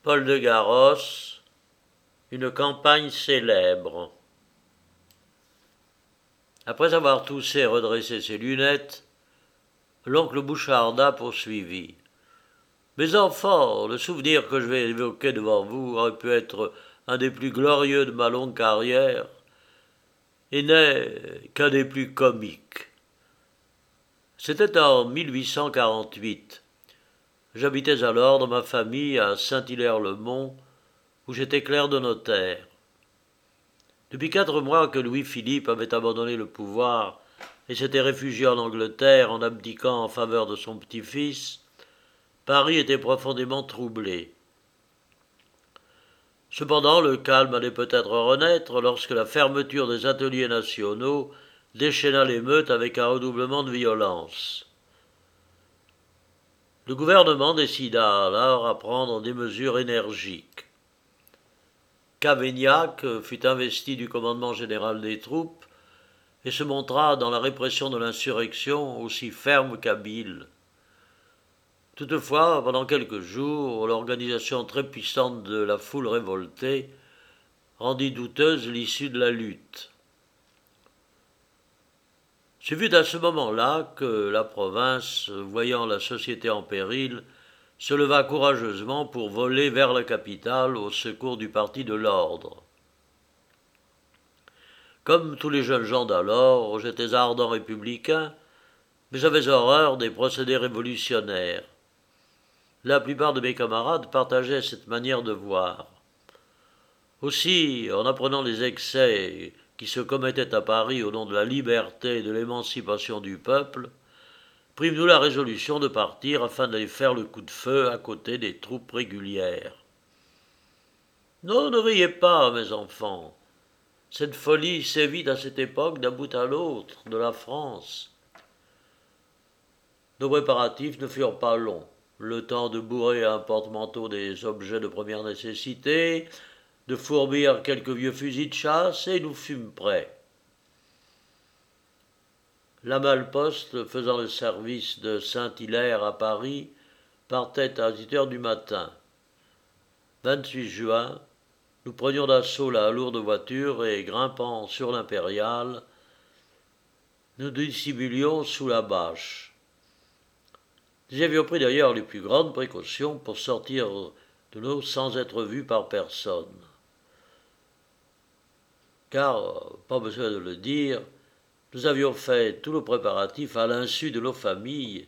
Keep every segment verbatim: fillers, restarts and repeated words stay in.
Paul de Garros, une campagne célèbre. Après avoir toussé et redressé ses lunettes, l'oncle Bouchardat poursuivit. Mes enfants, le souvenir que je vais évoquer devant vous aurait pu être un des plus glorieux de ma longue carrière, et n'est qu'un des plus comiques. C'était en mille huit cent quarante-huit. J'habitais alors dans ma famille à Saint-Hilaire-le-Mont, où j'étais clerc de notaire. Depuis quatre mois que Louis-Philippe avait abandonné le pouvoir et s'était réfugié en Angleterre en abdiquant en faveur de son petit-fils, Paris était profondément troublé. Cependant, le calme allait peut-être renaître lorsque la fermeture des ateliers nationaux déchaîna l'émeute avec un redoublement de violence. Le gouvernement décida alors à prendre des mesures énergiques. Cavaignac fut investi du commandement général des troupes et se montra dans la répression de l'insurrection aussi ferme qu'habile. Toutefois, pendant quelques jours, l'organisation très puissante de la foule révoltée rendit douteuse l'issue de la lutte. Ce fut à ce moment-là que la province, voyant la société en péril, se leva courageusement pour voler vers la capitale au secours du parti de l'ordre. Comme tous les jeunes gens d'alors, j'étais ardent républicain, mais j'avais horreur des procédés révolutionnaires. La plupart de mes camarades partageaient cette manière de voir. Aussi, en apprenant les excès qui se commettaient à Paris au nom de la liberté et de l'émancipation du peuple, prîmes-nous la résolution de partir afin d'aller faire le coup de feu à côté des troupes régulières. Non, ne riez pas, mes enfants. Cette folie sévit à cette époque d'un bout à l'autre de la France. Nos préparatifs ne furent pas longs. Le temps de bourrer un porte-manteau des objets de première nécessité, de fourbir quelques vieux fusils de chasse, et nous fûmes prêts. La malle-poste faisant le service de Saint-Hilaire à Paris partait à huit heures du matin. vingt-huit juin, nous prenions d'assaut la lourde voiture et, grimpant sur l'impériale, nous dissimulions sous la bâche. Nous avions pris d'ailleurs les plus grandes précautions pour sortir de l'eau sans être vus par personne. Car, pas besoin de le dire, nous avions fait tous nos préparatifs à l'insu de nos familles,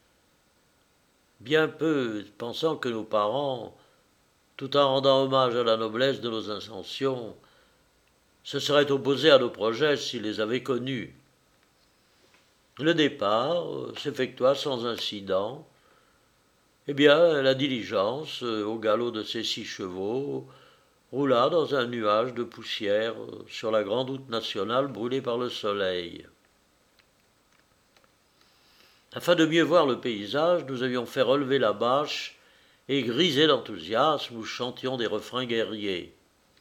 bien peu pensant que nos parents, tout en rendant hommage à la noblesse de nos intentions, se seraient opposés à nos projets s'ils les avaient connus. Le départ s'effectua sans incident. Eh bien, la diligence, au galop de ses six chevaux, roula dans un nuage de poussière sur la grande route nationale brûlée par le soleil. Afin de mieux voir le paysage, nous avions fait relever la bâche et, grisés d'enthousiasme, nous chantions des refrains guerriers.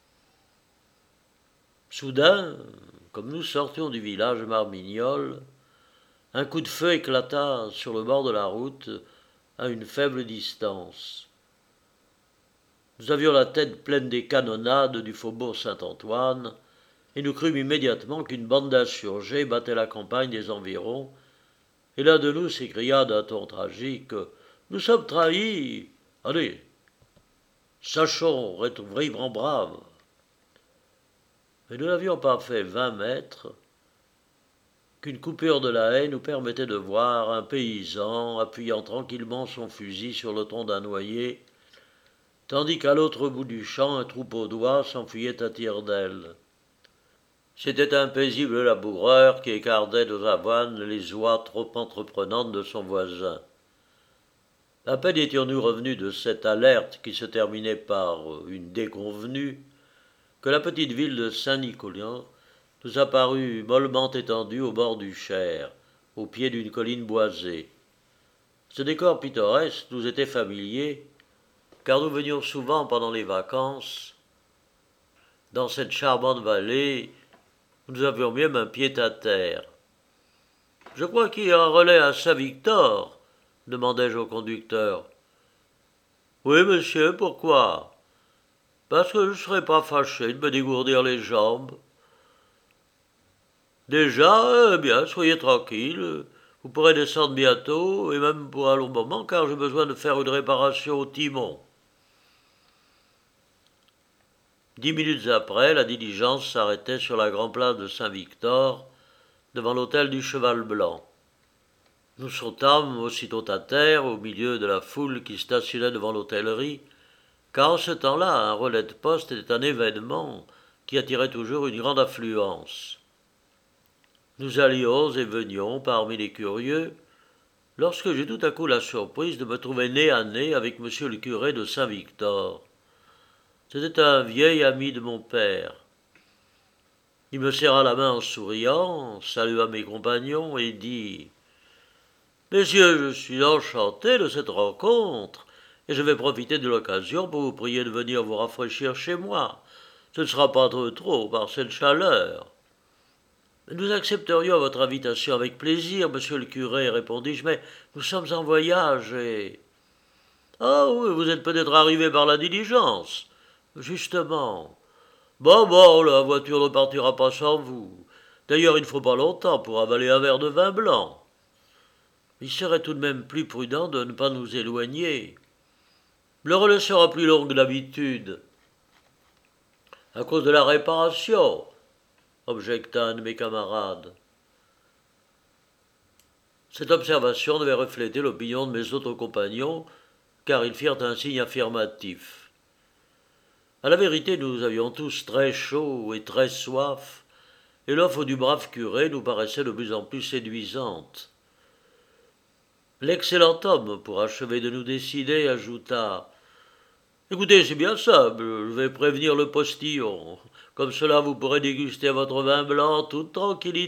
Soudain, comme nous sortions du village Marmignol, un coup de feu éclata sur le bord de la route à une faible distance. Nous avions la tête pleine des canonnades du faubourg Saint-Antoine et nous crûmes immédiatement qu'une bande d'insurgés battait la campagne des environs, et l'un de nous s'écria d'un ton tragique « Nous sommes trahis. Allez, sachons être vivement braves. » Mais nous n'avions pas fait vingt mètres qu'une coupure de la haie nous permettait de voir un paysan appuyant tranquillement son fusil sur le tronc d'un noyer, tandis qu'à l'autre bout du champ un troupeau d'oies s'enfuyait à tire-d'aile. C'était un paisible laboureur qui écartait aux avoines les oies trop entreprenantes de son voisin. À peine étions-nous revenus de cette alerte qui se terminait par une déconvenue, que la petite ville de Saint-Nicolas nous apparut mollement étendue au bord du Cher, au pied d'une colline boisée. Ce décor pittoresque nous était familier, car nous venions souvent pendant les vacances dans cette charmante vallée où nous avions même un pied-à-terre. « Je crois qu'il y a un relais à Saint-Victor » demandai-je au conducteur. « Oui, monsieur, pourquoi? Parce que je ne serais pas fâché de me dégourdir les jambes. Déjà, eh bien, soyez tranquille. Vous pourrez descendre bientôt, et même pour un long moment, car j'ai besoin de faire une réparation au timon. Dix minutes après, la diligence s'arrêtait sur la grande place de Saint-Victor, devant l'hôtel du Cheval Blanc. Nous sautâmes aussitôt à terre, au milieu de la foule qui stationnait devant l'hôtellerie, car en ce temps-là, un relais de poste était un événement qui attirait toujours une grande affluence. Nous allions et venions parmi les curieux, lorsque j'eus tout à coup la surprise de me trouver nez à nez avec monsieur le curé de Saint-Victor. C'était un vieil ami de mon père. Il me serra la main en souriant, salua mes compagnons et dit « Messieurs, je suis enchanté de cette rencontre, et je vais profiter de l'occasion pour vous prier de venir vous rafraîchir chez moi. Ce ne sera pas trop trop par cette chaleur. » Nous accepterions votre invitation avec plaisir, monsieur le curé, répondis-je, mais nous sommes en voyage et... Ah oui, vous êtes peut-être arrivé par la diligence. Justement. Bon, bon, la voiture ne partira pas sans vous. D'ailleurs, il ne faut pas longtemps pour avaler un verre de vin blanc. Il serait tout de même plus prudent de ne pas nous éloigner. Le relais sera plus long que d'habitude. À cause de la réparation, objecta un de mes camarades. Cette observation devait refléter l'opinion de mes autres compagnons, car ils firent un signe affirmatif. À la vérité, nous avions tous très chaud et très soif, et l'offre du brave curé nous paraissait de plus en plus séduisante. L'excellent homme, pour achever de nous décider, ajouta « Écoutez, c'est bien simple, je vais prévenir le postillon. Comme cela, vous pourrez déguster votre vin blanc en toute tranquillité. »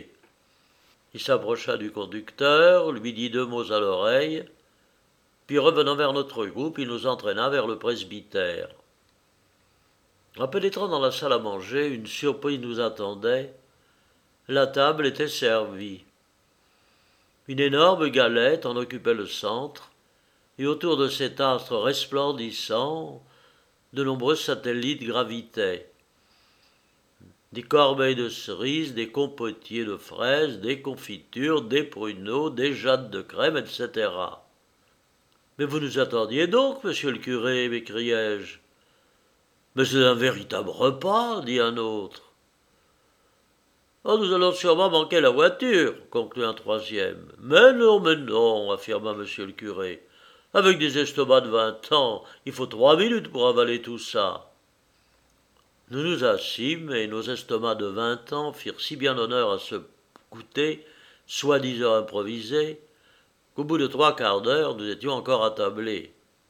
Il s'approcha du conducteur, lui dit deux mots à l'oreille, puis revenant vers notre groupe, il nous entraîna vers le presbytère. En pénétrant dans la salle à manger, une surprise nous attendait. La table était servie. Une énorme galette en occupait le centre, et autour de cet astre resplendissant, de nombreux satellites gravitaient. Des corbeilles de cerises, des compotiers de fraises, des confitures, des pruneaux, des jattes de crème, et cetera. « Mais vous nous attendiez donc, monsieur le curé, m'écriai-je. »« Mais c'est un véritable repas, dit un autre. »« Oh, nous allons sûrement manquer la voiture, conclut un troisième. »« Mais non, mais non, affirma monsieur le curé. Avec des estomacs de vingt ans, il faut trois minutes pour avaler tout ça. » Nous nous assîmes, et nos estomacs de vingt ans firent si bien honneur à ce goûter, soi-disant improvisé, qu'au bout de trois quarts d'heure, nous étions encore attablés.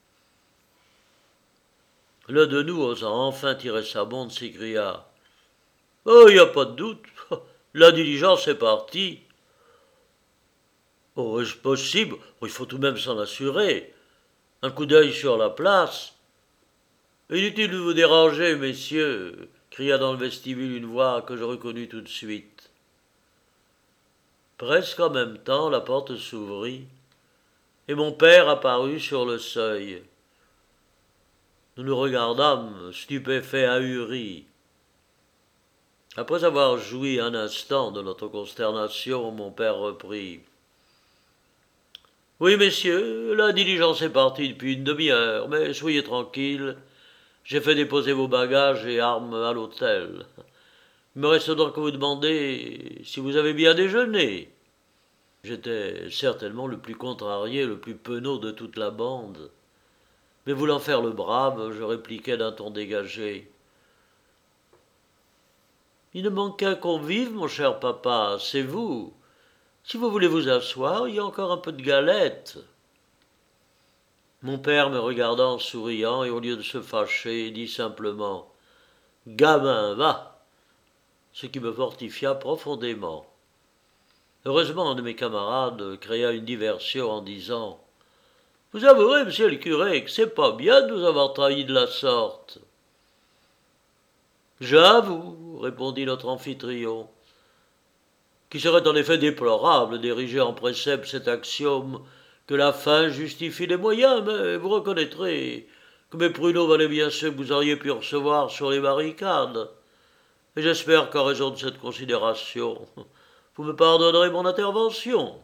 L'un de nous, osant enfin tirer sa montre, s'écria « Oh, il n'y a pas de doute, la diligence est partie. »« Oh, est-ce possible? Il faut tout de même s'en assurer. Un coup d'œil sur la place. »« Inutile de vous déranger, messieurs, » cria dans le vestibule une voix que je reconnus tout de suite. Presque en même temps, la porte s'ouvrit, et mon père apparut sur le seuil. Nous nous regardâmes, stupéfaits, ahuris. Après avoir joui un instant de notre consternation, mon père reprit. « Oui, messieurs, la diligence est partie depuis une demi-heure, mais soyez tranquilles, j'ai fait déposer vos bagages et armes à l'hôtel. Il me reste donc à vous demander si vous avez bien déjeuné. » J'étais certainement le plus contrarié, le plus penaud de toute la bande. Mais voulant faire le brave, je répliquai d'un ton dégagé. « Il ne manque qu'un convive, mon cher papa, c'est vous. Si vous voulez vous asseoir, il y a encore un peu de galette. » Mon père me regarda en souriant et au lieu de se fâcher, dit simplement « Gamin, va !» ce qui me fortifia profondément. Heureusement, un de mes camarades créa une diversion en disant « Vous avouerez, monsieur le curé, que c'est pas bien de nous avoir trahis de la sorte. » « J'avoue, répondit notre amphitryon, qui serait en effet déplorable d'ériger en précepte cet axiome que la fin justifie les moyens, mais vous reconnaîtrez que mes pruneaux valaient bien ceux que vous auriez pu recevoir sur les barricades. Et j'espère qu'en raison de cette considération, vous me pardonnerez mon intervention.